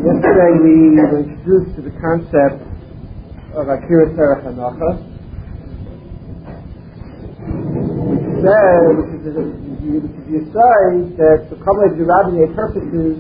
Yesterday we were introduced to the concept of Akira Serach Hanacha, which is the aside that for Kamalei D'Rabbanan purposes,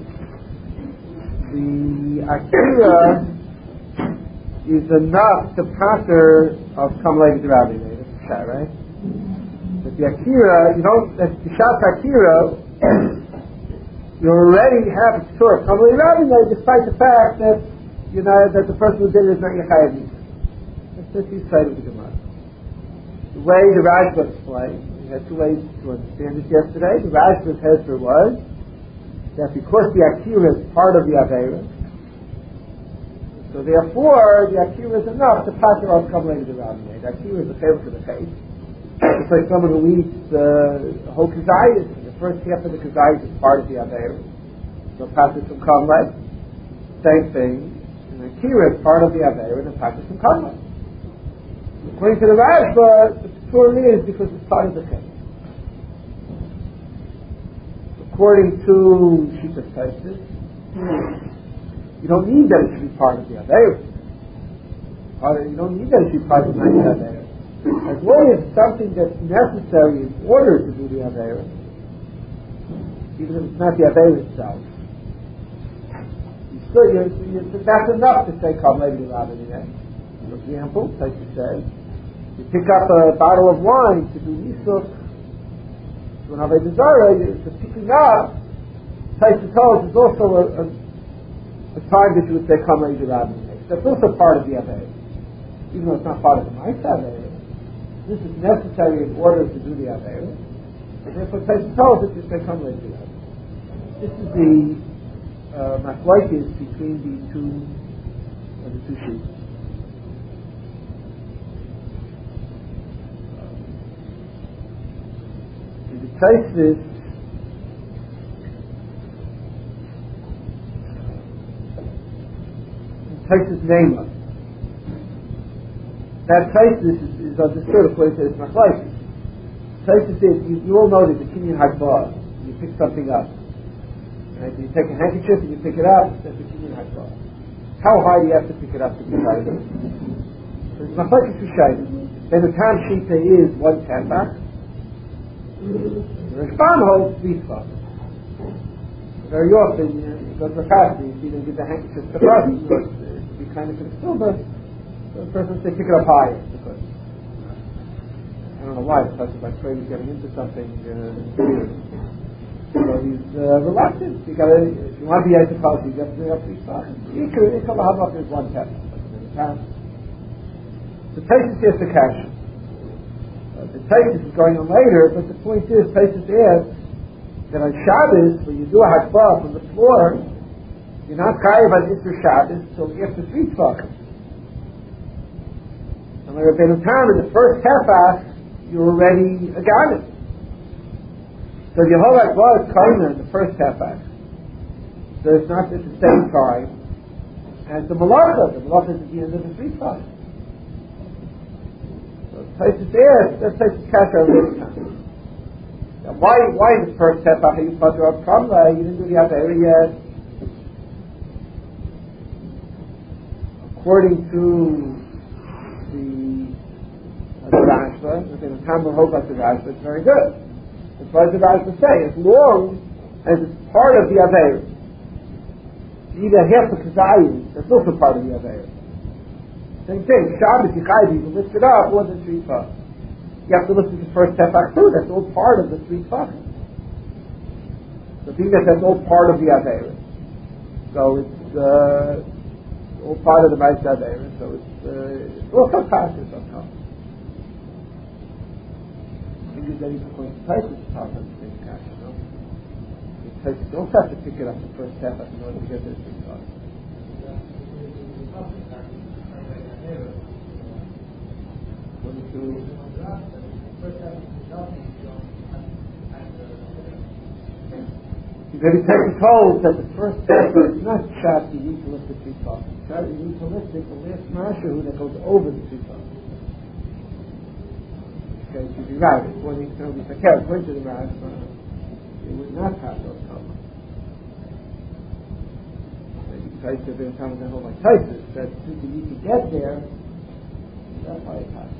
the Akira is enough to pater of Kamalei D'Rabbanan. That's the shot, right? That the Akira, that the shot Akira, you already have a sure Kamalei D'Rabbanan, despite the fact that that the person who did it is not Yechayev either. That's the side of the Gemara. The way the Rashba explained, we had two ways to understand it yesterday. The Rashba's answer was that because the Akira is part of the Aveira, so therefore the Akira is enough to pater off Kamalei D'Rabbanan. The Akira is a favor for the face. It's like someone who eats the whole kazayas. The first half of the kazayas is part of the Aveira. So pater from Kamalei. Same thing. And the Akira is part of the Aveira and the pater from Kamalei. According to the Rashba, the Torah is because it's part of the Chet. According to Shitas Taisis, you don't need that it should be part of the Aveira. You don't need that it should be part of the Aveira. As long as it's something that's necessary in order to do the Aveira, even if it's not the Aveira itself, that's enough to say Kamalei D'Rabbanan. For example, Taisis says, you pick up a bottle of wine to do Yisuk, to an Avodah Zarah, to picking up, Taisis tells is also a time that you would say Kamalei D'Rabbanan. That's also part of the Aveira. Even though it's not part of the Ma'aseh Aveira, this is necessary in order to do the Aveira. And therefore Taisis tells that you say Kamalei D'Rabbanan. This is the machlokes between the two sheets. Taisis nameless. That Taisis is understood according to this machlokes. Taisis says you all know that the Kinyan Hagbah, you pick something up. Right? You take a handkerchief and you pick it up, that's the Kinyan Hagbah. How high do you have to pick it up to be tied up? So the machlokes Rishayim. And the Tam Shita is 1 tefach. The Rashban holds 3 tefach. Very often, you go to a factory, you see them give the handkerchief to us, because it would be kind of concealed, but the person says pick it up higher, because I don't know why, the person by afraid he's getting into something, so he's reluctant. If you want to be ethical, you have to bring up 3 tefach. Ikar Havach is 1 tefach. The Taisis is the cash. The Taisis is going on later, but the point is, Taisis asks that on Shabbos, when you do a hakbah from the floor, you're not chayav on Isser Shabbos until after 3 tefach. And like Rabbeinu Tam, in the first tefach, you're already a garment. So the whole hakbah is kaina in the first tefach. So it's not at the same time as the malacha. The malacha is at the end of the 3 tefach. Taisis asks, that's Taisis Kasha already time. Now why in the first tefach you pater of Kamalei? You didn't do the Aveira yet. According to the Rashba, the Tam will hold like the Rashba, it's very good. That's why the Rashba say, as long as it's part of the Aveira, you either half the Kazayim, that's also part of the Aveira. Same thing, Shabbos, you can lift it up more than 3 tefach. You have to listen to the first tefach too, that's all part of the 3 tefach. So being that that's all part of the Aveira, so it's all part of the Ma'aseh Aveira, so it's also passive sometimes. I think it's very important to Taisis to talk about the same cash, Because you don't have to pick it up the first tefach in order to get to the 3 tefach. You're going to be told that the first step is not shot, you need to lift the 3 tefach. You need to lift it, the last mashu that goes over the 3 tefach. Okay, it should be right. According to the Fakir, according to the Rashba, it would not have those colors. Taisa, they're telling them like Taisa, that since you need to get there, that's why it's happening.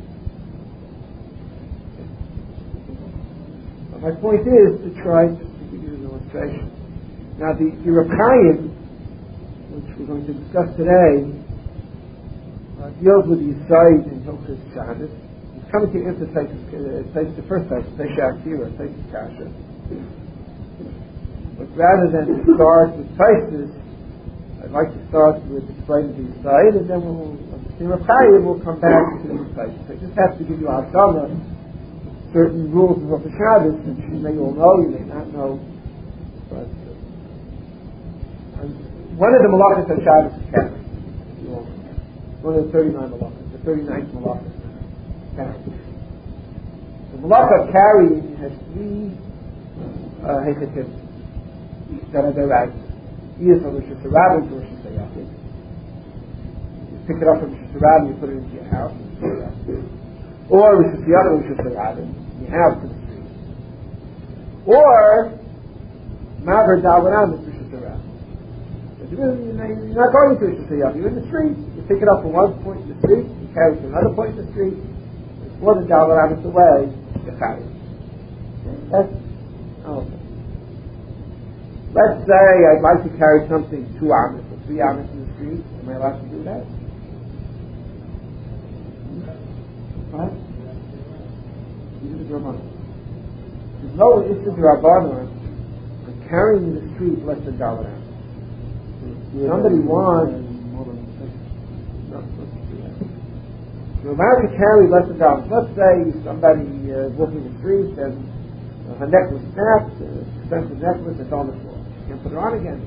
But my point is to try to give you an illustration. Now the Reb Chaim, which we're going to discuss today, deals with the Yisayid in Hilchos Shabbos. He's coming to answer the first Taisa, Taisa Akira, Taisa Kasha. But rather than to start with Taisus, I'd like to start with explaining the Yisayid, and then Reb Chaim will come back to the Taisus. I just have to give you Hashanah, certain rules of Hilchos Shabbos, which you may all know, you may not know. But one of the malachas of Shabbos is carry. One of the 39 malachas, the 39th malacha. Carry. The malacha of carrying has three hechetim that are derived. Either from Rosh Hashanah to Rosh Hashanah. You pick it up from Rosh Hashanah, you put it into your house, or Rosh Hashanah to Rosh Hashanah, in your house to the street. Or Maver Davanam is Rosh Hashanah. You're not going to Rosh Hashanah, you're in the street. You pick it up from one point in the street, you carry it to another point in the street. It's more than Davanam away, you carry it. That's okay. Let's say I'd like to carry something 2 amas or 3 amas in the street. Am I allowed to do that? What? There's no issue to Rabbanon of carrying in the street less than $1. Somebody wants you're allowed to carry less than $1. Let's say somebody walking the street and her necklace snaps, expensive necklace, it's on the floor. She can't put it on again.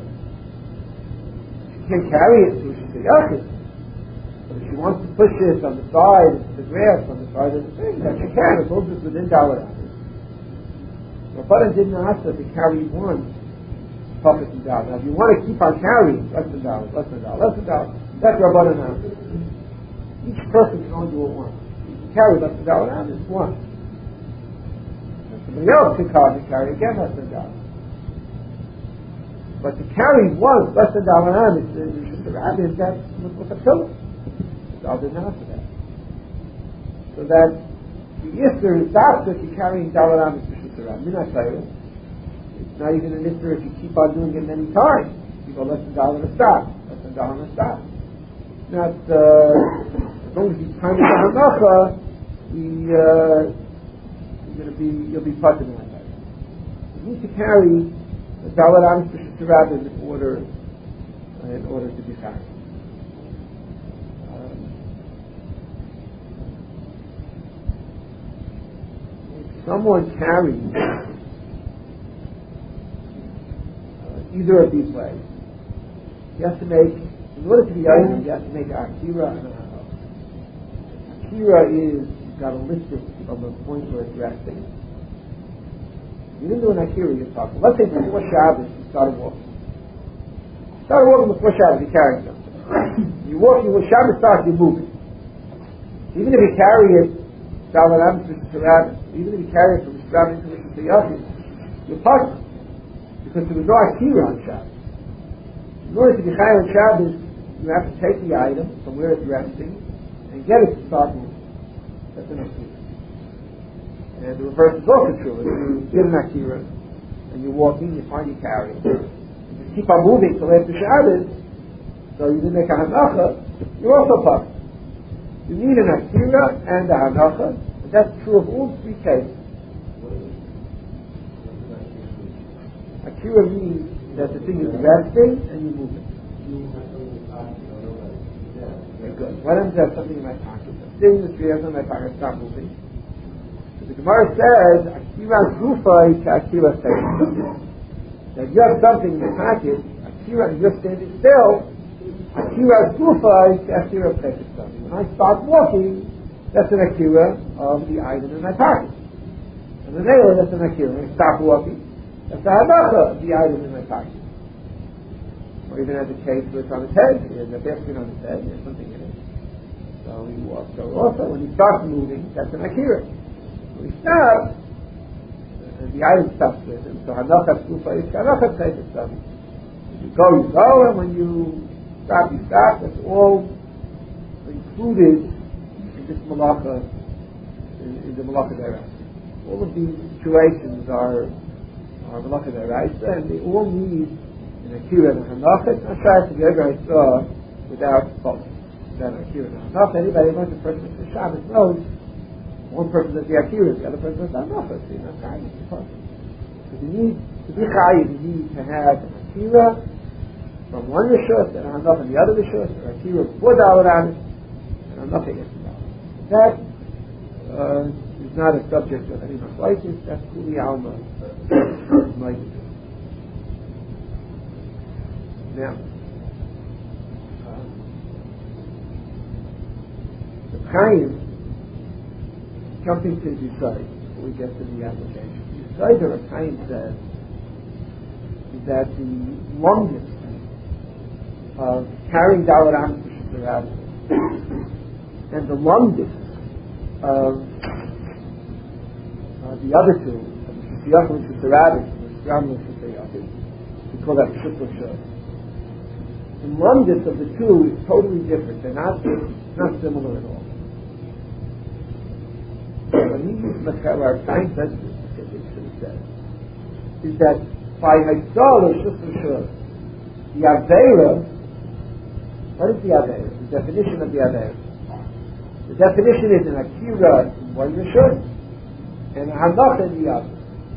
She can't carry it, so she's a yachid. But if she wants to push it on the side, the grass on the side of the thing, that she can, as long as it's within $1. Rabbanan didn't ask her to carry one puppet and $1. Now, if you want to keep on carrying less than $1, that's Rabbanan asked. Each person can only do it once. You can carry less than $1, it's one. Somebody else can come and carry again less than $1. But to carry once less than $1 is just a rabbit, that's with a pillow. So didn't ask for that. So that the Isser stops if you're carrying $1 is just a rabbit. It's not even an Isser if you keep on doing it many times. You go less than $1 to stop. Less than $1 to stop. Not as long as you time it to Hanacha, you'll be puzzling like that. You need to carry $1 to rabbit in order to be carried. If someone carries either of these ways, he has to make, in order to be item, you have to make an akira and a hanacha. Akira is, you've got to lift it from the point where it's resting. You didn't do an akira, you're talking. Let's say before Shabbos, you started walking. Before Shabbos, you're carrying something. You're walking, when Shabbos starts, you're moving. Even if you carry it, even if you carry it from Shabbos to Yachid, you're puzzled. Because there was no akira on Shabbos. In order to be high on Shabbos, you have to take the item from where it's resting and get it to start moving. That's an akira. And the reverse is also true. If you get an akira and you're walking, you find you carry it. If you keep on moving till after Shabbos, so you didn't make a hanacha, you're also puzzled. You need an akira and a hanacha, and that's true of all 3 cases. Akira means that the thing is resting and you move it. Very good. Why don't I have something in my pocket? I'm sitting in the tree, I have something in my pocket, it's not moving. So the Gemara says, Akira gufa is Akira seif. Now if you have something in your pocket, Akira, and you're standing still, Akira gufa is Akira seif. When I start walking, that's an Akira of the item in my pocket. And the nail, that's an Akira. When I stop walking, that's the hanacha of the item in my pocket. Or even as a case where it's on his head, he has a basket on his head, there's something in it. So he walks. So also, when he starts moving, that's an akira. When he stops, the item stops with him. So hanacha tzufa is hanacha tzayt. you go, and when you stop, you stop. That's all included in this malacha, in the malacha deraisa. All of these situations are malacha deraisa, and they all need an akira and a hanacha. It's not shy to the deraisa without both. Without an akira and a hanacha, anybody who knows a person for Shabbos knows one person does the akira, the other person does the hanacha. So you're not chayiv, it's possible. So you need to be chayiv, you need to have an akira from one rishus and a hanacha from the other rishus, or akira before Dalet Amis, and a hanacha after Dalet. That is not a subject of any machlokes. That's Kuli Alma. Now, the Chaim, jumping to Yisrael before we get to the application. Yisrael, or Chaim says, is that the longest of carrying Dalet Amis to Shusharab and the longest of the other two, of the Shusharab and Shusharab, we call that Shusharab. The longest of the two is totally different. They're not similar at all. When he uses our Chaim says is that by Haitzal or Shusharab, the Aveira, what is the Aveira? The definition of the Aveira. The definition is an akira in one rishus and a hanacha in the other.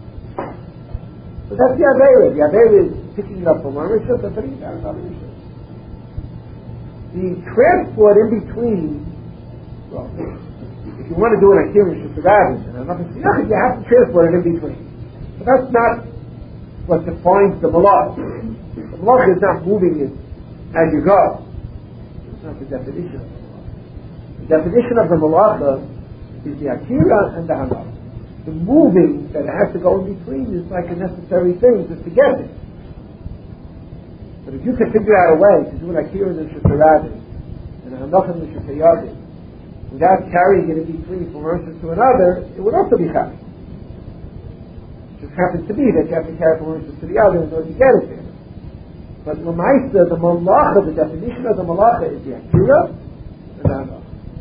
So that's the Aveira. The Aveira is picking it up from one rishus and putting it down another rishus. The transport in between, well, if you want to do an akira rishus and a hanacha, you have to transport it in between. But that's not what defines the malach. The malach is not moving it as you go. It's not the definition of it. The definition of the malacha is the akira and the hanacha. The moving that it has to go in between is like a necessary thing just to get it. But if you can figure out a way to do an akira and a shusharabim and a hanacha and a shushayadim without carrying it in between from one to another, it would also be chai. It just happens to be that you have to carry from one to the other in order to get it there. But l'maisa, the malacha, the definition of the malacha is the akira and the hanacha.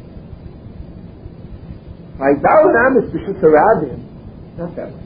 By Dalet Amis b'Shusharabim, not that way.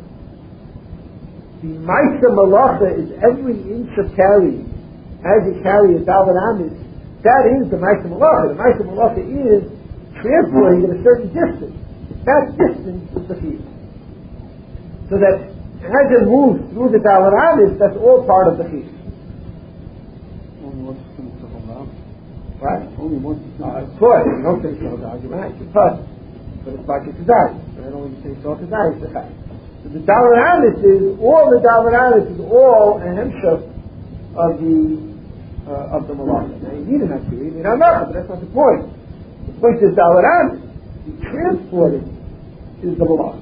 The Maisa Malacha is every inch of carrying as you carry a Dalet Amis. That is the Maisa Malacha. The Maisa Malacha is transporting at a certain distance. That distance is the field. So that as it moves through the Dalet Amis, that's all part of the field. Only one distance of Allah. Right? Only one distance. Of course, you don't say so, you're right, because but it's like a Kazai. I don't want to say so Kazai, it's a Chai. So the Dalet Amis is all a hemshach of the malacha. Now you need an akira, you need an hanacha, but that's not the point. The point is Dalet Amis. The transporting is the malacha.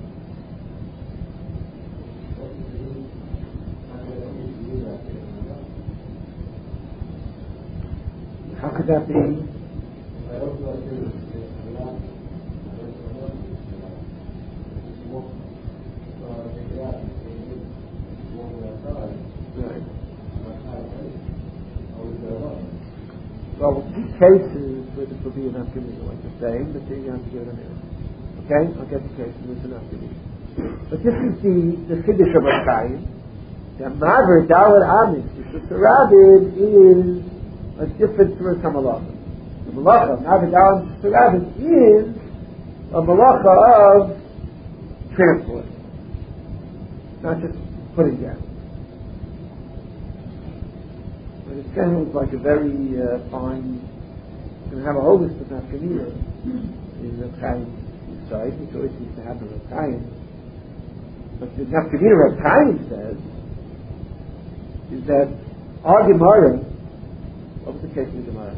How could that be? Well, these cases where this will be enough to me, like you're saying, but you have to give it a minute. Okay? I'll get the case and it's enough to me. But this is the Chiddush of Chaim. That Maver Dalet Amis, the Shusharabim, is a different Surah Malacha. The Malacha, Maver Dalet Shusharabim, is a Malacha of transport. Not just putting down. But it sounds like a very fine, going to have a whole list of nafkamina in the Chaim side. It's always used to have the Chaim. But the nafkamina of Chaim says is that our Gemara, what was the case of the Gemara?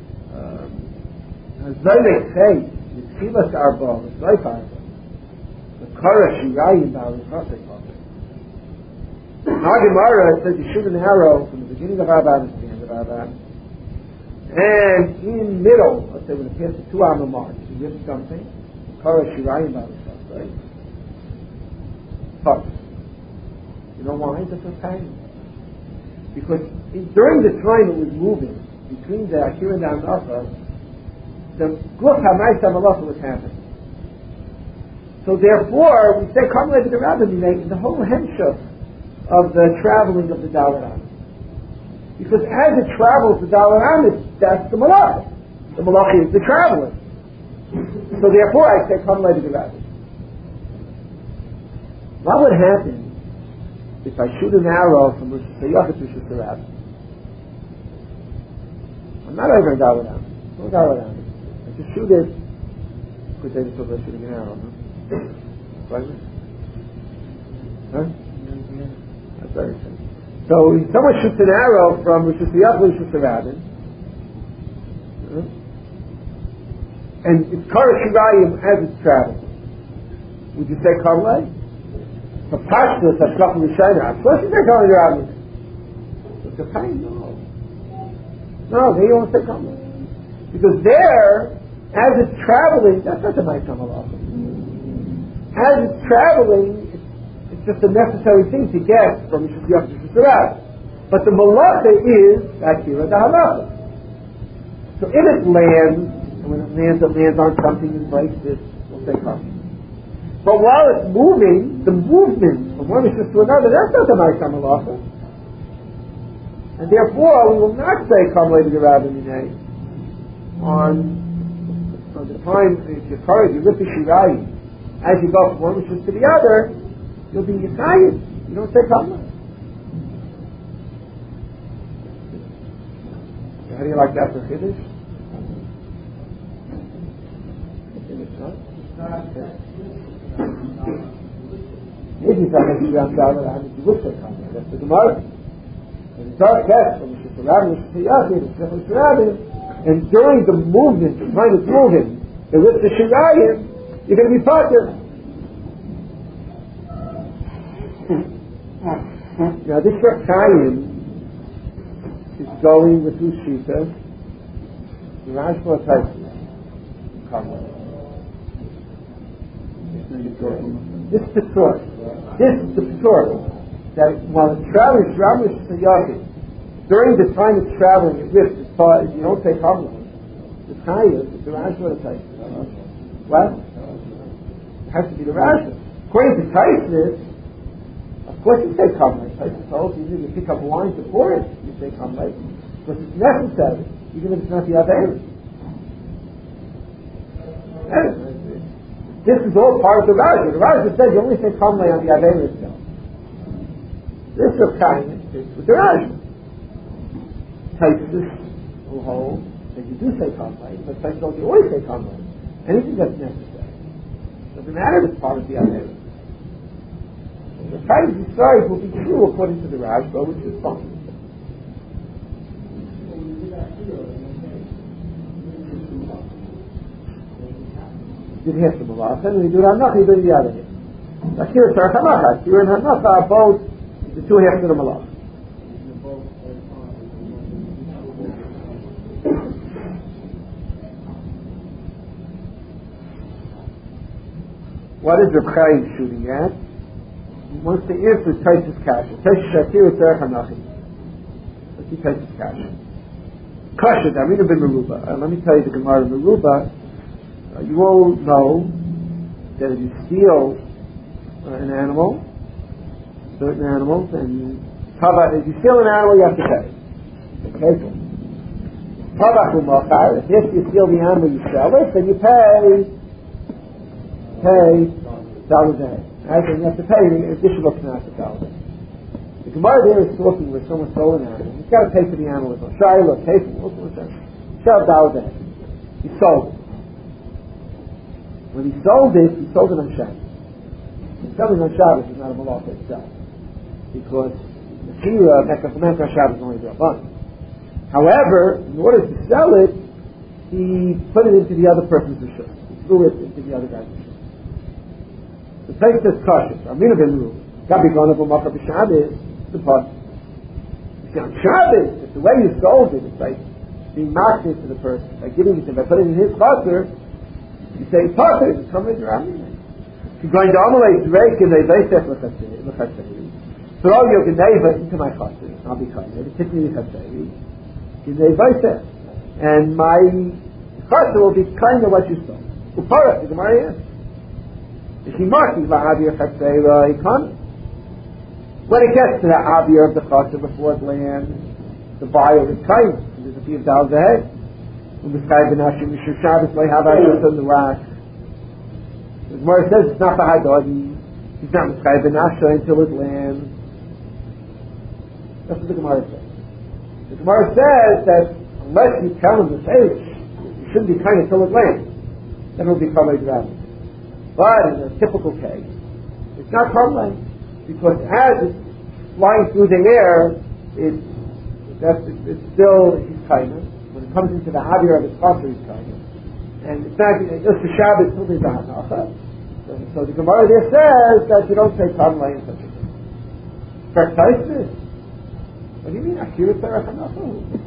Zoylek say, Yitchilas Arba, the Zoyf Arba, the Kara Shirayim Ba'al Yisrasek Arba. Our Gemara says you shoot an arrow from the beginning of Arba to the end of Arba, and in middle, let's say when it passes the 2 hour mark, you hit something, Kara Shirayim Ba'al Yisrasek. But, you know why? That's a time. Because during the time it was moving between the Akira and the Hanacha, the Guf HaMaisa Malacha was happening. So therefore, we say Kam Levi the Rabbi in the whole hemshah of the traveling of the Dalaram. Because as it travels the Dalaram, that's the Malacha. The Malacha is the traveling. So therefore I say Kam Levi the Rabbi. What would happen if I shoot an arrow from Rosh Hashanah to Rosh Hashanah? I'm not over in Dalaram. No Dalaram. I just shoot it. Because they just about shooting an arrow, huh? Right? Huh? That's very simple. So someone shoots an arrow from Rosh Hashanah to Rosh Hashanah, and it's Kara Shirayim as it's traveling. Would you say Kamlei? For Pashtus, that's not from Rishayna. Of course you say Kamlei Rabbi. But the pain, no. No, they don't say Kamlei. Because there, as it's traveling, that's not the night Kamlei. As it's traveling, it's just a necessary thing to get from Rishayna to Rishayna. But the Malacha is Akira the Halacha. So if it lands, and when it lands on something in place, we'll say Kamlei. But while it's moving, the movement from one issue to another, that's not the Ma'aseh Malacha. And therefore, we will not say Kam Levi the Rabbi Minei on the time if you rip the Shirayim. As you go from one issue to the other, you'll be Yisayim. You don't say Kam Levi. How do you like that for Kiddush? Kiddush, huh? Maybe if I make you around Dala, I mean, you would say Kamlei. That's the Gemara. And it's our test from the Shirayim, and during the movement, the time it's moving, the lift the Shirayim, you're going to be potter. Now this Rakayim is going with Ushita, the Rashba type Kamlei. This is the Torah. This is the Torah. That while it's traveling, it's traveling to Yahid. During the time it's traveling, it lifts as far as you don't say Kamlei. The Chayyim, it's the Rashba type. What? It has to be the Rashba. According to Taisnis, of course you say Kamlei. Taisnis told you need to pick up wine to pour it. You say Kamlei. Because it's necessary, even if it's not the Averis. This is all part of the Rashi. The Rashi says you only say Kamlei on the Averis itself. This is kind fits with the Rashi. Taisnis will hold that you do say Kamlei, but Taisnis don't you always say Kamlei. Anything that's necessary. Doesn't matter if it's part of the Averis. The Taisnis stories will be true according to the Rashi, which is fine. Did he have the Malacha, and we do Hanacha, he did the other hand. Akira Tzarech Hanacha. Akira and Hanacha are both the two halves of the Malacha. What is Reb Chaim shooting at? He wants to answer Taisus Kasha. Taisus Akira Tzarech Hanacha. Let's see Taisus Kasha. Kasha, Darina ben Meruba. Let me tell you the Gemara in Meruba. You all know that if you steal an animal, certain animals, and if you steal an animal, you have to pay. Okay? If you steal the animal, you sell it, then you pay $1 a day. Right? And you have to pay an additional $1 a day. The Gemara there is talking where someone stole an animal. He's got to pay for the animal. Shiloh, pay for it. $1 a day. He sold it. When he sold it on Shabbos. Selling on Shabbos is not a malacha itself. Because the Kira, Mekach Shabbos is only a Rabban. However, in order to sell it, he put it into the other person's rishus. He threw it into the other guy's rishus. The place says kosher. Amina ben Ru. Gabi gone up a makkah b'Shabbos. The part. On Shabbos, it's the way you sold it. It's like being marketed to the person by giving it to him, by putting it in his kosher. You say, Potter, it's coming to Rami. If you're going to Amalek, Drake, and they say, throw your Geneva into my chassid, I'll be kind. Particularly Chatzeri. Geneva, and my chassid will be kind of what you saw. Upara, the Gemara is. If he marks la'avir Chatzeri, he can't. When it gets to the avir of the chassid before it lands, the buyer is kind. There's a few dollars ahead. When the sky benashim mishur Shabbos may have ayah on the rack. The Gemara says it's not the Hadagi. He's not the sky benashim until it lands. That's what the Gemara says. The Gemara says that unless you tell him the age, you shouldn't be kind until it lands. Then it'll be Kamei Drabi. But in a typical case, it's not Kamei, because as it's flying through the air, it's still he's kind. When it comes into the Avir of his Chassid, he's kind. And it's not just the Shabbos till there's a Hanacha. So the Gemara there says that you don't say Kamei in such a thing. Precisely. What do you mean? Akira Sarah Hanacha?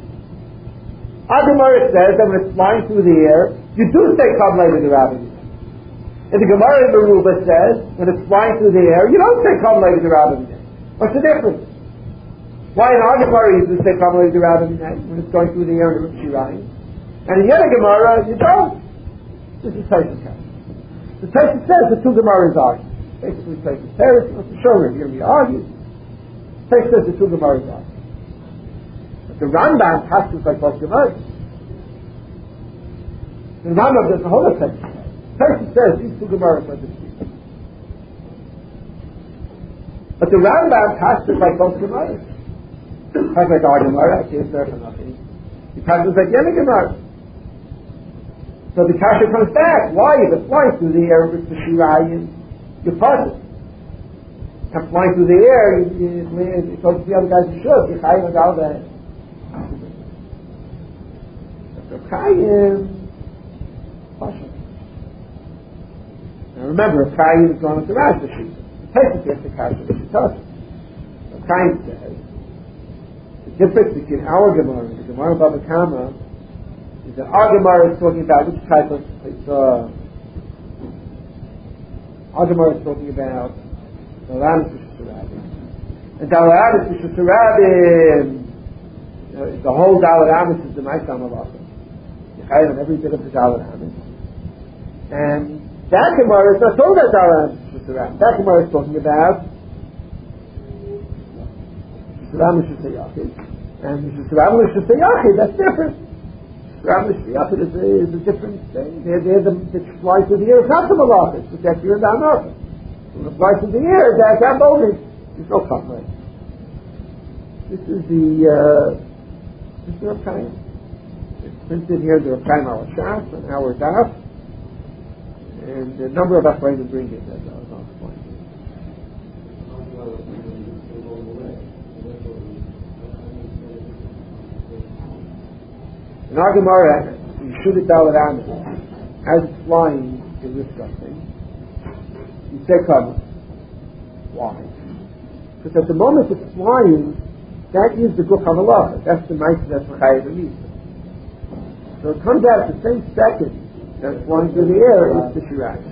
Gemara says that when it's flying through the air, you do say Kamei with the Rabbi. And the Gemara in Meruba says, when it's flying through the air, you don't say Kamei with the Rabbi. What's the difference? Why in our Gemara you say Kamei with the Rabbi when it's going through the air in the Shirayim? And in the other Gemara, you don't. This is Tyson Kash. The Tyson says the two Gemaras argue. Basically, Tyson says, it's a show here, you're going to be argued. Tyson says the two Gemaras argue. The Rambam passes like both Gemaras. The Rambam doesn't hold a section. Tyson says these two Gemaras are disputed. But the Rambam passes like both Gemaras. He passes like our Gemara, I can't say for nothing. He passes like the other Gemara. So the kasha comes back. Why? If it's flying through the air with the Shirayim, you're puzzled. And flying through the air, it goes to the other guys who should. You're chayim and all that. So chayim, pasha. Now remember, chayim is going to Rashi sheet. The person gets the kasha that she tells us. So chayim says the difference between our Gemara and the Gemara Baba Kama is that our Gemara is talking about which type of our Gemara is talking about Dalanis V'Shusarabim. And Dalanis V'Shusarabim, the whole Dalanis is the Maisam Malacha. You chayv on every bit of the Dalanis. And that Gemara is not talking about Dalanis V'Shusarabim. That Gemara is talking about Shusarabim V'Shusayachid. And Shusarabim V'Shusayachid, that's different. Rabbi Shiyachid is a different thing. They're the fly through the air. It's not the malachas, but that's your down off. When it flies through the air, that's that only. There's no complaint. This is the Rav Chaim. It's printed here, the Rav Chaim our Shas and our Daf, and a number of Achreidim bring it as I was on the point. In our Gemara, you shoot it down at Amit. As it's flying, it risks something. You say cover. Why? Because at the moment it's flying, that is the Guf HaMalacha. That's the Maisa that's Chayav Amisa. So it comes out at the same second that it's flying through the air, it's the Shirach.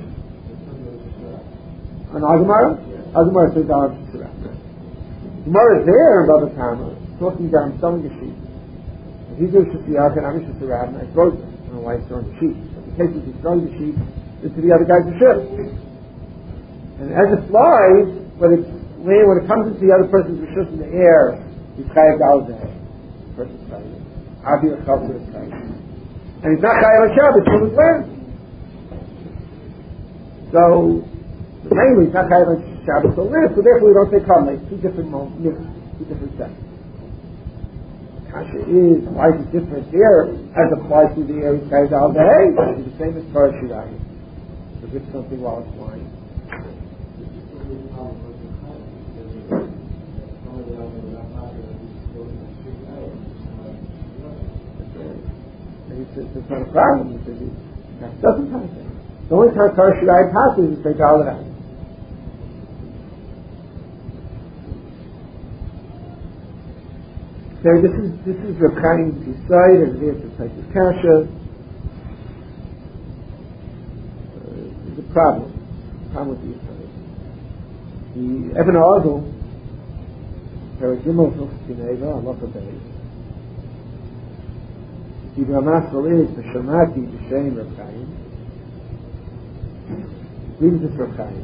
On our Gemara? Our Gemara says Dalav Shirach. Gemara is there in Baba Kama, talking about him selling a sheep. He's doing Shusiyach and I'm Shusiyach, and I throw them. I don't know why he's throwing the sheep. But the case is he's throwing the sheep into the other guy's ship. And as it flies, when it comes into the other person's rishus in the air, he's chayav dalzeh. The person's chayav. Abi Chav is chayav. And he's not chayav on Shabbos till it lands. So, mainly he's not chayav on Shabbos till it lands, so therefore we don't say kamei. Two different moments, two different steps. Kasha is, why is it different here? As applied to the air, it's chayav dalzeh. It's the same as far as Shirayim. So it's something while it's flying. It's not a problem. That doesn't happen. The only time Kar Shirayim passes is they dial it out. So this is Rav Chaim's side, and there's the type of kasha. There's a problem with the Yisrael. The Eben Ozel Paragimel Hilchos Geneva, Halacha Beis. The Ramaskal is the Shamati B'Shem Reb Chaim. He brings this Reb Chaim.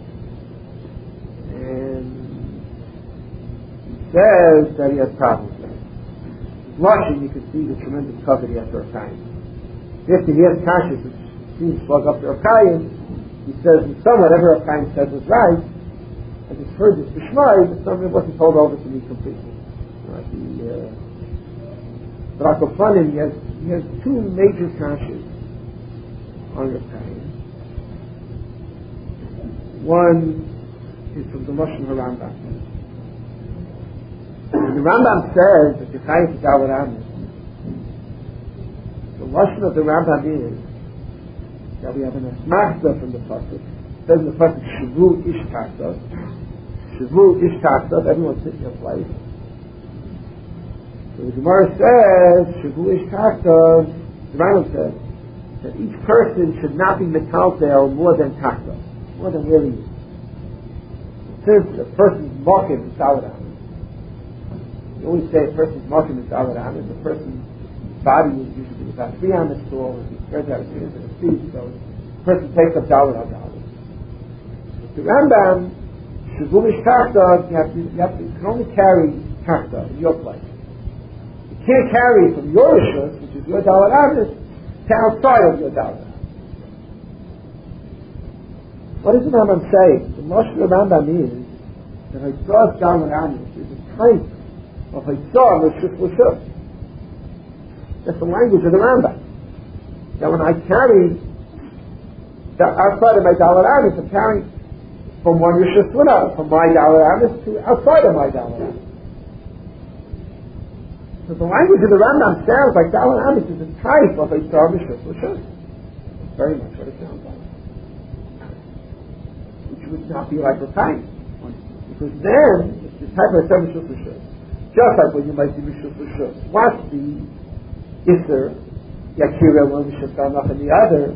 And he says that he has problems with it. He's watching, you can see the tremendous cover he has for Reb Chaim. After he has conscious, which seems to plug up to Reb Chaim, he says, in some whatever Reb Chaim said was right. I just heard this B'Shmai, but some of it wasn't told over to me completely. But Akofanim, he has two major conscious on Reb Chaim. One is from the Lashon HaRambam. And the Rambam says that the Chaim is our Rambam. The Lashon of the Rambam is that we have an asmachta from the Pasuk. It says in the Pasuk, Shavu Ish Taksav. Shavu Ish Taksav, everyone's sitting in a place. So the Gemara says, Shavu Ish Taksav, the Rambam says, that each person should not be metaltel more than Taksav, more than where he is. Since a person's market is Salaram, you always say a person's market is Salaram, and the person's body is usually about 3 amas tall, and he spreads out 3 feet, so the person takes up $1. The Rambam, Shavumish Takta, you can only carry Takta in your place. You can't carry from your Rishus, which is your $, to outside of your $. What does the Rambam say? The Moshe of the Rambam is that Haitzah $, is a type of Haitzah Rishus Rishus. That's the language of the Rambam. Now when I carry outside of my $, I'm carrying from one Rishus to another, from my $, to outside of my $. So the language of the Rambam sounds like $, is a type of Haitzah Rishus Rishus. That's very much what it sounds like. Which would not be like Reb Chaim. Because then, it's the type of Haitzah Rishus Rishus. Just like when you might see Rishus Rishus. What's the Isser, Yakira, one Rishus Galnach, and the other?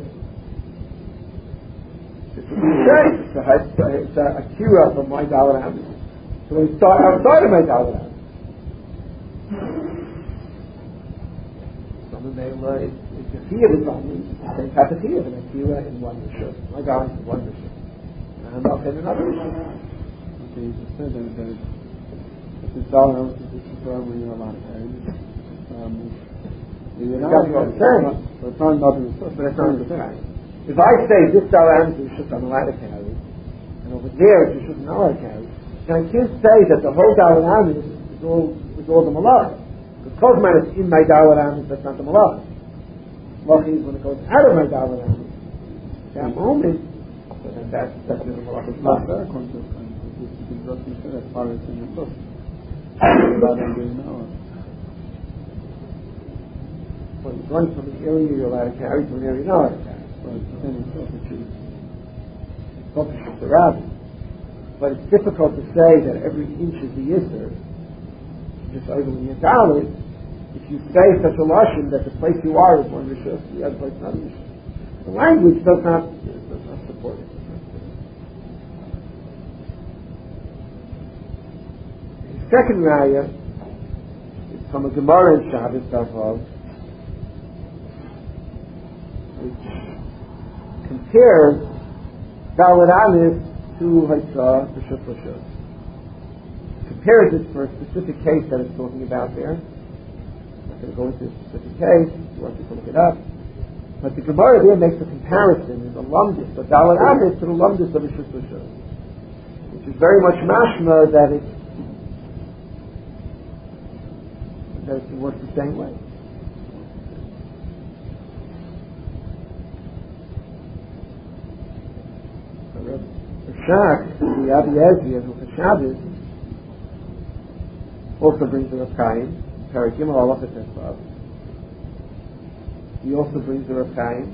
It's what we say. It's a Akira from my $. So we start outside of my $. Some of them like, it's a Chiyuv is only the same type of Chiyuv, an Akira in one Rishus. My $, in one Rishus. And I'm not in another Rishus. Okay, you just said that if it's $, it's wherever you're allowed to carry. That's what I'm saying. But it's not another Rishus. But it's not the same. If I say this $, is just I'm allowed to carry, and over there it's just not allowed to carry, then I can't say that the whole $, is all the malach. Because man is in my $, that's not the malach. Malach is when it goes out of my $. That moment, then that's the malach is not there, according to the you can just as far as in your book. Rather than doing now. When you're going from an area you're allowed to carry to an area you're not allowed to carry. But it's difficult to say that every inch is the Yisr, just over when you're down. If you say such a lashon that the place you are is one Rishus, the other place is not Rishus. The language does not support it. The second raya is from a Gemara in Shabbos Davav, which compares Dalet Aleph to Haitzah Rishus Rishus. Compares it for a specific case that it's talking about there. I'm not going to go into a specific case. You want to look it up. But the Gemara there makes a comparison in the lumdus of Dalet Aleph to the lumdus of Rishus Rishus, which is very much mashma that it works the same way. Shach, the Abi Ezri of Shabbos, also brings the Reb Chaim, Paragimel Halacha Tesvav. He also brings the Reb Chaim,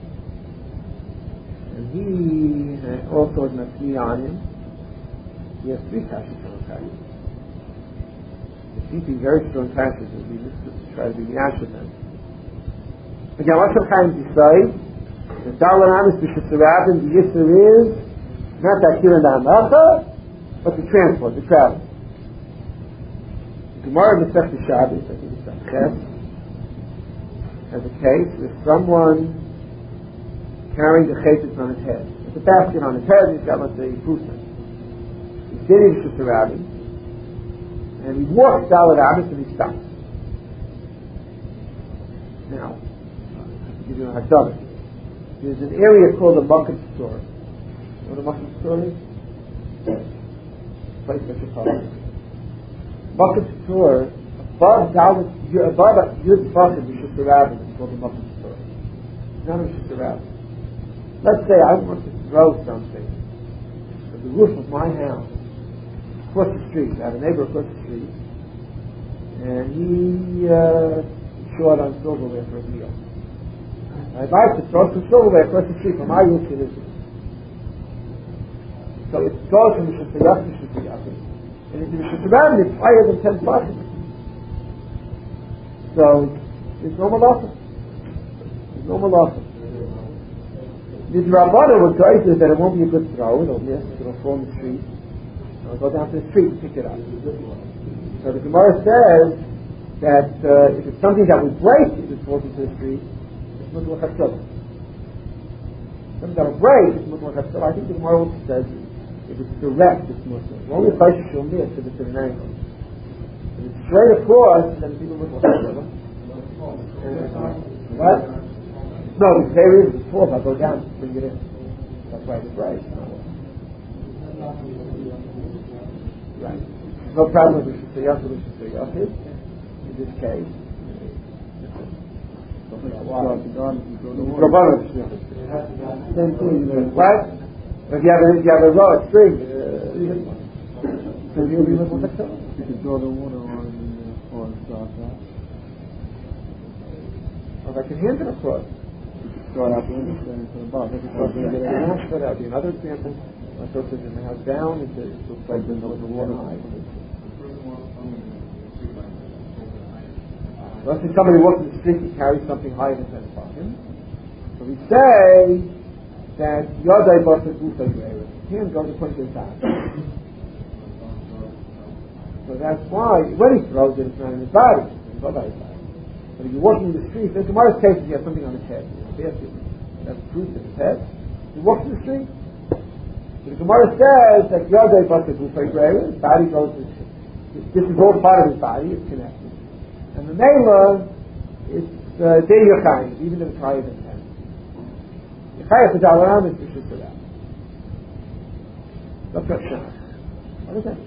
and he also has Matzmi on him. He has 3 kashas on Reb Chaim. He's keeping very strong kashas, and we just try to be Yash with them. Again, what's Reb Chaim decide? The Dalet Amis B'Shus Rabin, the Yisr is not the Akira and the Hamacha, but the transport, the travel. Gemara Masechta Shabbos, I think it's Ches, has a case with someone carrying the chaytis on his head. There's a basket on his head, he's got, let's say, fruitman. He's sitting in Shusarabi, and he walks Dalit Abbas and he stops. Now, to give you a Hadalah, there's an area called the Makkah Store. You know what a Makkah Store is? Place that you call it. Makkah Store, above Dalit, above Yud Bachid, the Shusarabi, it's called the Makkah Store. Not a Shusarabi. Let's say I want to throw something at the roof of my house, across the street. I have a neighbor across the street, and he short on silverware for a meal. I'd like to throw some silverware across the street from my roof to his roof. So it goes from the Shusayach to Shusayach, and into the Shusayach it's higher than 10 buckets. So there's no malacha. There's no malacha. The Rabbana would tell you that it won't be a good throw, it'll miss, it'll fall in the street, it'll go down to the street and pick it up. So the Gemara says that if it's something that would break if it falls into the street, it's mutlach hatzillah. Something that will break is mutlach hatzillah. I think the Gemara also says if it's direct, it's mutlach. Only a place you'll miss if it's at an angle. If it's straight across, then it's even mutlach hatzillah. What? No, the area is full. I'll go down to bring it in. That's why it's right. Right. No problem with the Shusayach or the Shusayach in this case. Same thing. What? If you have a raw string, so you'll be with the you can draw the water on or start that. Or I can hand it across. Throw it out the window, then into the box. That'd be another example. I throw it in the house down into a place with the water high. Let's say somebody walks in the street and carries something higher than 10 fucking. So we say that Yodai Basa Gufa Yera. Hand goes according to his hand. So that's why when he throws it, it's not in his body. It's not by his body. But if you're walking in the street, in tomorrow's case, you have something on his head. That's fruit in his head. He walks in the street. So the Gemara says that Yodai Basa Gufa Yera, his body goes to his head. This is all part of his body, it's connected. And the Mela, it's Dei Yachayim, even if it's higher than 10. Yachayim is Alaram, it's Rishus Torah. That's what Shach. What is that?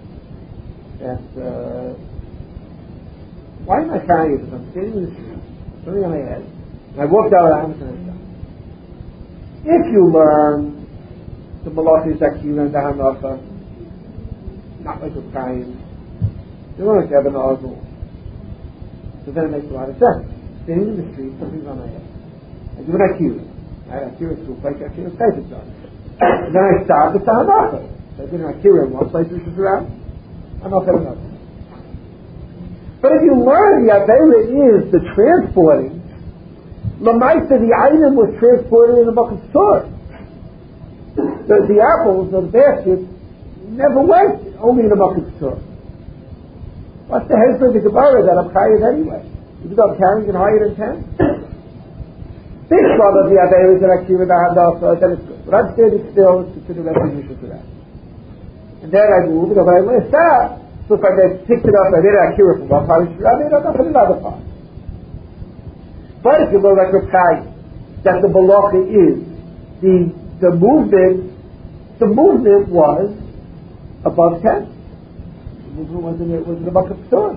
That's, why am I carrying it? I'm sitting in the street, something on my head, and I walked out of the and I stopped. If you learn the Malachis Akira and the Hanacha, not like a carrying, you learn like Eben Ozul. So then it makes a lot of sense. Sitting in the street, something's on my head. I do an Akira. Right? Akira is like Akira says it's done. And then I stop, it's a Hanacha. So I did an Akira in one place, which is around, Hanacha in another. But if you learn the Avera is the transporting, Lamaisa, the item was transported in a bucket store. The apples or the basket never went only in a bucket store. What's the head for the Gemara that I'm carrying anyway? Even though I'm carrying it higher than 10? Big one of the Avera is that I keep in the hand off, then it's good. But I'm standing still, it's considered recognition for that. And then I move, and when I stop, so if I picked it up, I made an Akira from one part, I made it up from another part. But if you learn like Rav that the Malacha is the movement was above 10. The movement was in the Makkah Store.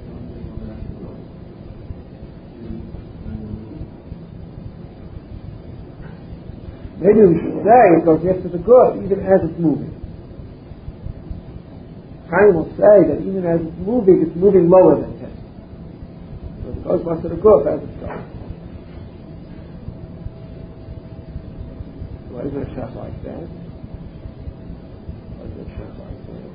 Maybe we should say it goes next to the good, even as it's moving. Chaim will say that even as it's moving lower than 10. So it goes much to the good as it's going. Why is it a shot like that? Why is it a shot like that?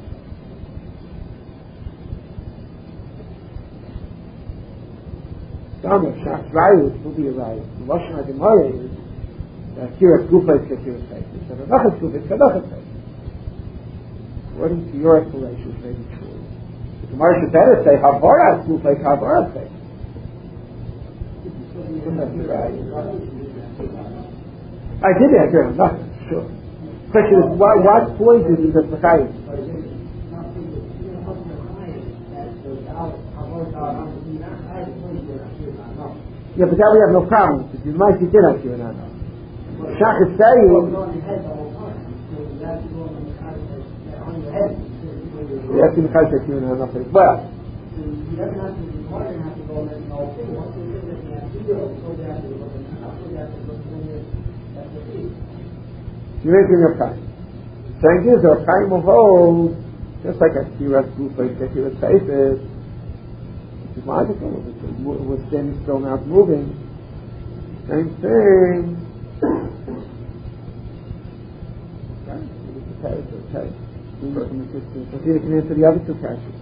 Some of Shach's Rayus will be a Rayus. The Lashon HaGemara is that Kirat Gufa is Kirat Chayis, and Anachas Gufa is Anachas Chayis. According to your explanation, it may be true. The Gemara should better say Havaras Gufay Havaras Say. I did answer him, nothing, sure. Question is, what point is it the Chayyim? Yeah, but that we have no problem with. You might be dinner here now. Shach is saying. Yes, in the context you know nothing. Well. You're making your time. Saying is, our time of old, just like a Kira's group, like a Kira's faces, which is logical, we're standing still, now it's moving. Same thing. Okay. Let's see if we can answer the other two questions.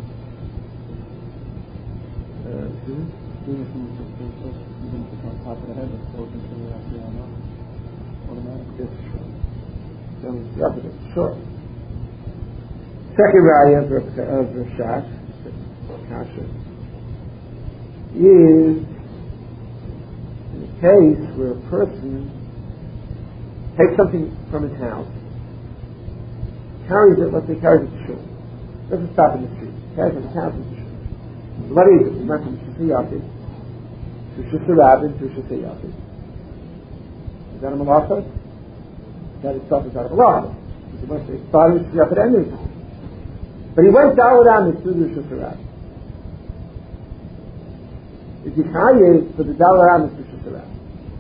Sure. Second raya of Rashach, Kasha, is in a case where a person takes something from his house, carries it, let's say carries it to shul, doesn't stop in the street, carries it from his house to shul. What is it? He went from Shusayafid to Shusarabin to Shusayafid. Is that a malacha? That itself is not a malacha. He must say, started with Shusayafid anyway. But he went down around through the Shusarabin. Is he chayiv for the down around the Shusarabin?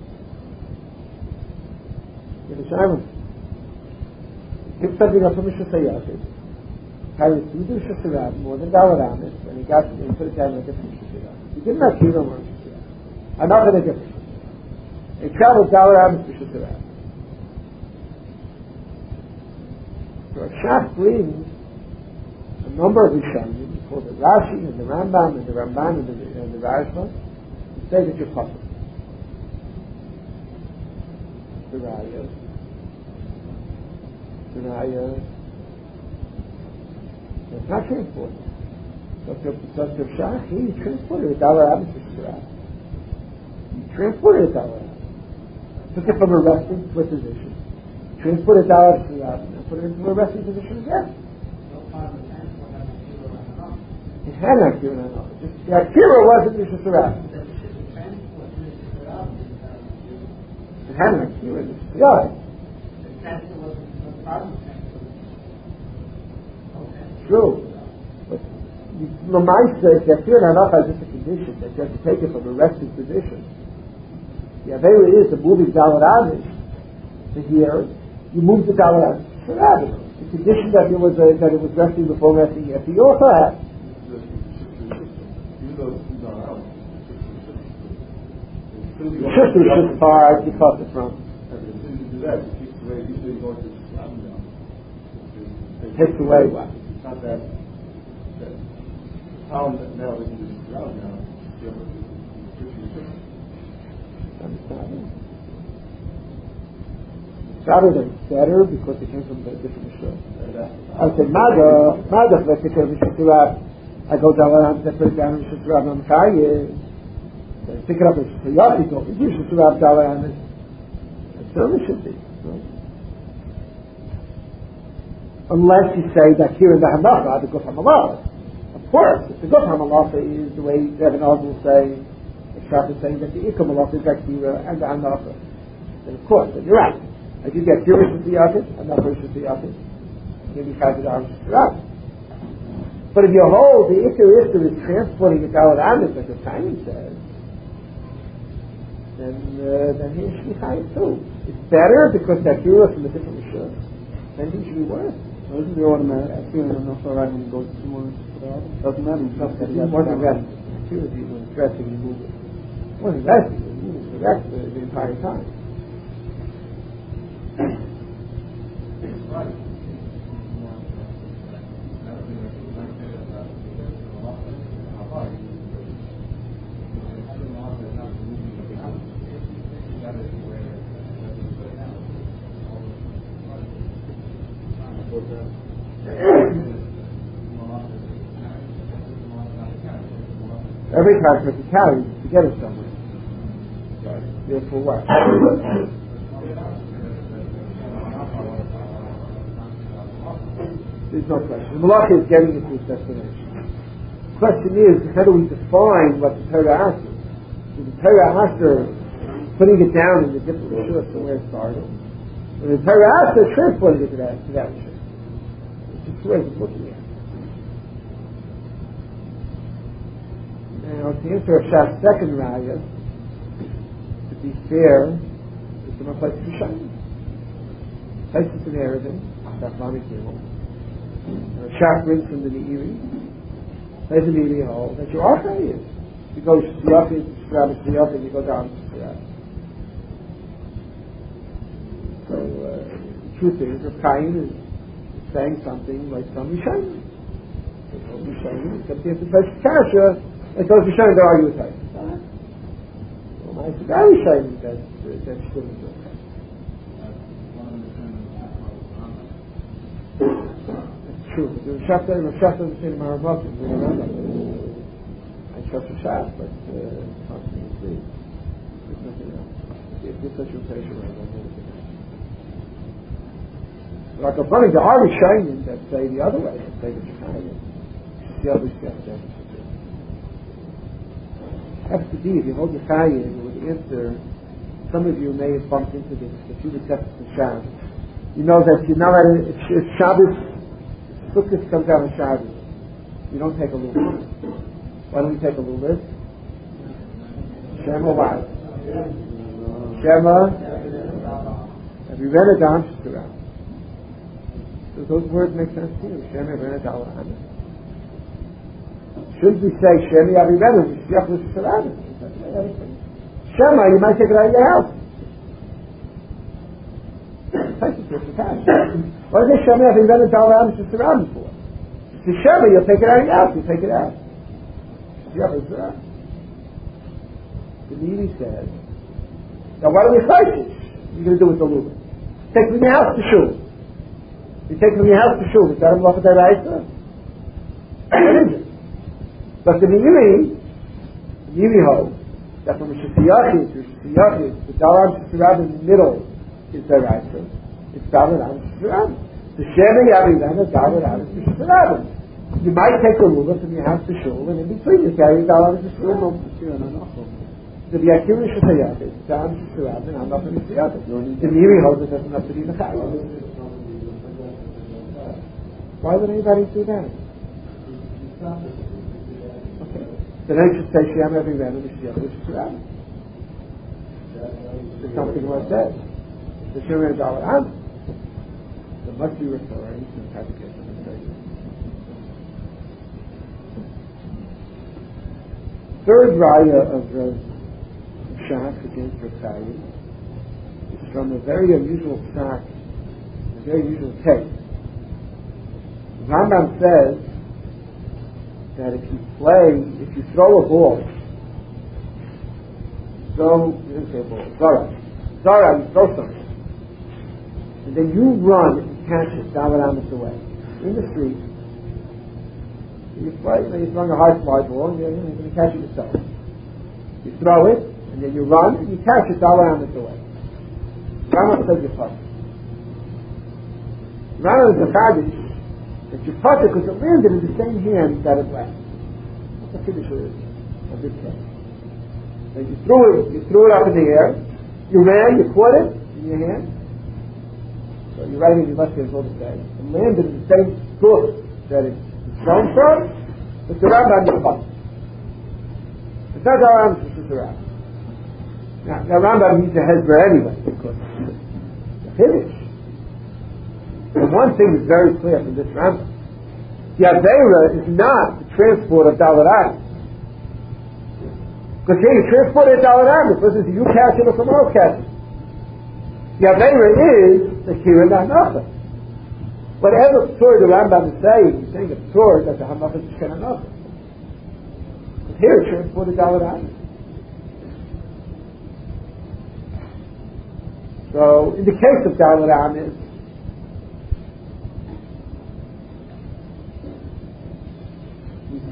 Give a shayla. Pick something up from a Shusayafid, carried it through the Shusarabin, more than down around it, and he got it and put it down in a different Shusarabin. He didn't have Shira or Shusarabin. I'm not going to get it. He traveled down around the Shusarabin. So a Shach brings a number of Rishonim, called the Rashi and the Rambam and the Ramban and the Rashba, to say that you're puzzled. The Raya. It's not transported. Dr. Shach, he transported it down around the Shusarabin. He transported it down around. Took it from a resting to a position. Transported it down around the Shusarabin and put it into a resting position again. It had an Akira on it. The Akira wasn't the Shusarabin. It had an Akira in the Shusarabin. True. But Lamaisa, if the Akira Hanacha is just a condition that you have to take it from a resting position. The Avera is the moving Dalet Amish to here. You move the Dalet Amish to Shusarabin. The condition that it was resting before resting after you also had. It's far because it's from. It takes away what? It's not that town that now we can just ground now. Saturday is better because it came from a different Mishra. I said, Maga, let's take care of Mishra. I go down and I put it down in Mishra on the Chayyim. Pick it up as Yachid, go to Mishra down and that's how it should be. Right? Unless you say that here in the Hanacha, the Guf HaMalacha. Of course, if the Guf HaMalacha is the way Rebbe Naz will say, the Shach is saying that the Ikka Malacha is Akira and the Hanacha, then of course, then you're right. As you get Akira is the Yachid, Hanacha is the Yachid, maybe Chayv Adam is right. But if you hold the Ikka is transporting it out of Amit, like the Tanya says, then he should be Chayv too. It's better because the Akira is from a different Mishra. Then he should be worse. So isn't the automatic feeling I'm not so right when you go to someone? Doesn't matter. It wasn't resting. Activity was resting, you move it. It wasn't resting, you move it. The rest the entire time. Every tractor has to carry to get it somewhere. Right. Therefore what? There's no question. The malacha is getting it to its destination. The question is, how do we define what the Torah asks? Is the Torah after putting it down in the different rishus from where it started? And the Torah asks us transporting it to that rishus. It's just two ways of looking at it. Now, to answer Shaf's second raya, to be fair, there's some place to shine. Places in Erevin, Shaf Lami Gimel. Shaf brings from the Meiri. Plays the Meiri hole. That you are chayiv. You go Shiyafim, Shiyafim, you go down to Shiyafim. So, the truth is, Rav Chaim is saying something like some Rishonim. Rishonim, except he has to place Kasha. And so it's showing to argue with her. Well, it's very shiny that shouldn't do it. That's true. The Shaf doesn't say to Maramah, we don't know that. I trust the Shaf, but obviously, there's nothing else. If there's such a rotation, I don't know anything else. But I'm funny, there are Rishonim that say the other way, that say the Shekayim. The other Shaf. Has to be, if you hold your chayim, it would answer. Some of you may have bumped into this, if you would test the Shabbos. You know that you're not if Shabbos, Sukkot comes out on Shabbos, you don't take a lulav. Why don't you take a lulav? Shema what? Shema. Have you read a dam shtura? Does those words make sense to you? Shema read a dam. Should we say Shema Yavivedu? Shema, you might take it out of your house. What is Shema Yavivedu Dalaram Shisharadim for? If it's Shema, you'll take it out of your house. You take it out. The Meiri says, now what are we fighting? What are you going to do with the lulav? Take from your house to shul. You take from your house to shul. Is that a malacha d'oraisa? What is it? But the Meiri holds that from Rishus Yachid to Rishus Yachid, the Dalam Shisharadim in the middle is d'oraisa. It's Dalam Shisharadim. The Shema Yavivedu Dalam Shisharadim. You might take a ruler from your house to shul, and in between you carry Dalam Shisharadim. So the Akira Rishus Yachid, Dalam Shisharadim, and Hanach Rishus Yachid. The Meiri holds it doesn't have to be the Chayim. Why would anybody do that? So then you should say Shem every man in the Shia, which is Shia. There's something like that. The Shem and Dalar It must be referring to the Catechism and Satan. Third raya of Shach against Rakhayim is from a very unusual Shach, a very unusual text. Rambam says that if you throw a ball, you didn't say a ball, Zara, you throw something, and then you run and catch it down away in the street. You throwing a high fly ball, and you're going to catch it yourself. You throw it, and then you run, and you catch it away. Rambam says you're puzzled. Rambam is a chadish that you're puzzled because it landed in the same hand that it left. That's a chiddush of this case. So you threw it up in the air, you ran, you caught it in your hand. So your right hand and your left hand is all the same. It landed in the same source that it's thrown from. It's the Rambam is puzzled. It's not our Rambam, it's the Rambam. Now Rambam needs a hezbollah anyway, because it's a chiddush. And one thing is very clear from this Rambam. The Aveira is not the transport of Dalar. Because here you transport a Dalar, because you catch it or someone else catches it. The Aveira is the Kira Hanacha. Whatever story the Rambam is saying, he's saying a story that the Hanacha is Kira Hanacha. Because here you transport a Dalar. So, in the case of Dalar,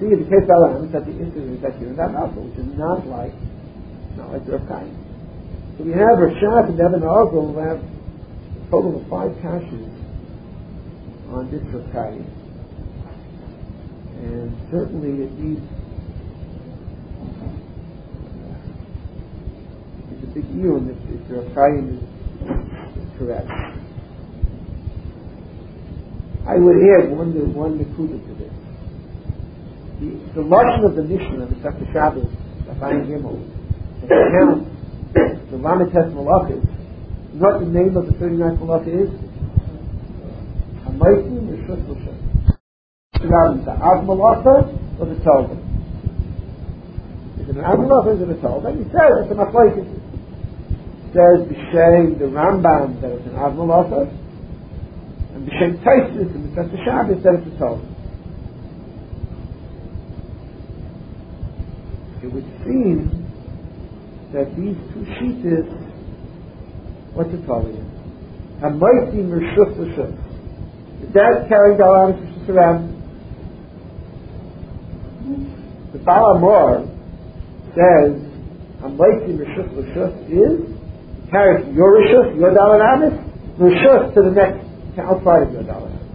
see in the case of Alam that the incident is that here and that also, which is not like the Rav Chaim. So we have Rashat and Eben Ozel who have a total of 5 kashas on this Rav Chaim. And certainly it needs it's a big iyun if the Rav Chaim is correct. I would add one nekuda to this. The lashon of the Mishnah, the Sefter Shabbos, the Chaim Gimel, and count the Lamites Malachis. What the name of the 39th Malach is? Hamaytim Rishus L'Shem. The Av Malacha or the Tolva? Is it an Av Malacha or is it a Tolva? And he says it's a Machlokes. Says B'Shem the Rambam that it's an Av Malacha, and B'Shem Taisus and the Sefter Shabbos that it's a Tolva. It would seem that these 2 shittas, what's it called again? Hamaytim Rishus L'Shem. Is that carrying the Alam Rishus around? The Baal Amor says Hamaytim Rishus L'Shem is carries your Rishus, your Dalar Amis, Rishus to the next, outside of your Dalar Amis.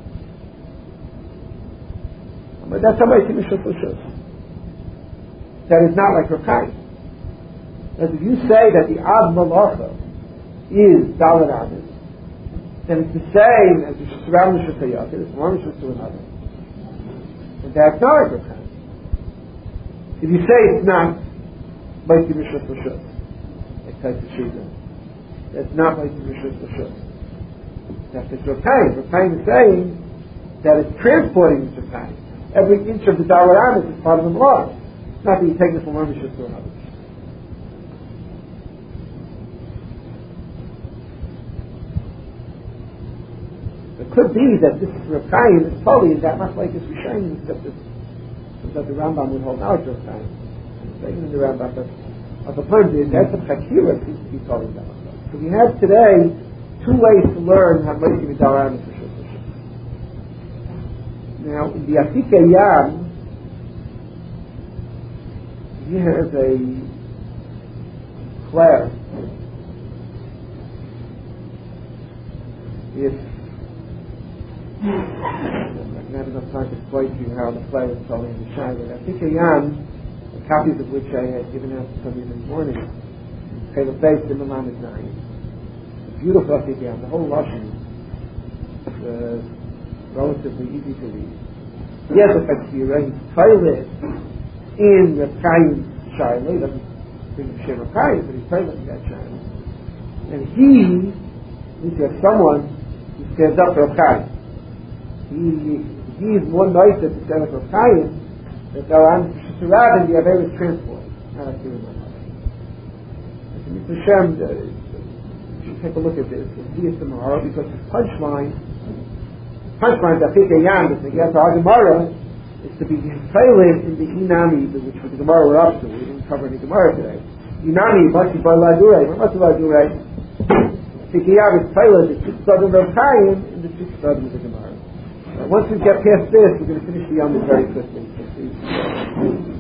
That's Hamaytim Rishus L'Shem. That is not like Rav Chaim. As if you say that the Av Malacha is Dalar Amis, then it's the same as the Shesram Rishus HaYakir, it's one Rishus to another. And that's not like Rav Chaim. If you say it's not Hamaytim Rishus L'Shem, like Taisa Shida, that's not Hamaytim Rishus L'Shem. That's what Rav Chaim. Rav Chaim is saying that it's transporting the Rav Chaim. Every inch of the Dalar Amis is part of the Malach. It's not that you take it from one Rishus to another. It could be that this Rav Chaim is totally in that Machlokes Rishonim, except that the Rambam would hold out Rav Chaim. It's saying in the Rambam, but the point is that's a Chakira seems to be totally that Machlokes. So we have today 2 ways to learn how much you Dalar Amis Rishus L'Shem. Now in the Afikei Yam, he has a Claire. If I don't have enough time to explain to you how the play is totally in the Shiloh. I think the copies of which I had given out to somebody this morning, Kayla Face in the Lamed 9. It's beautiful Afikei. The whole Lashon is relatively easy to read. He has a Chakira, he's toilet in Rav Chaim's Shiloh. He doesn't bring the Shem Rav Chaim, but he's toilet in that Shiloh. And he needs to have someone who stands up for Rav Chaim. He is more nice at the Senate of Chaim that Dalar Amis Rishus HaRabban the Averis transport. Not like doing that. Mr. Shem, you should take a look at this and see it tomorrow, because the punchline of Afikei Yam, the Negiyat HaGemara, is to be silent in the Inami, which was the Gemara we're up to. We didn't cover any Gemara today. Inami, Mati Bar Ladurei. What Mati Ladurei? Afikei Yam is silent, the 6 Sadim of Chaim, and the 6 Sadim of the Gemara. Once we get past this, we're going to finish the Yom very quickly.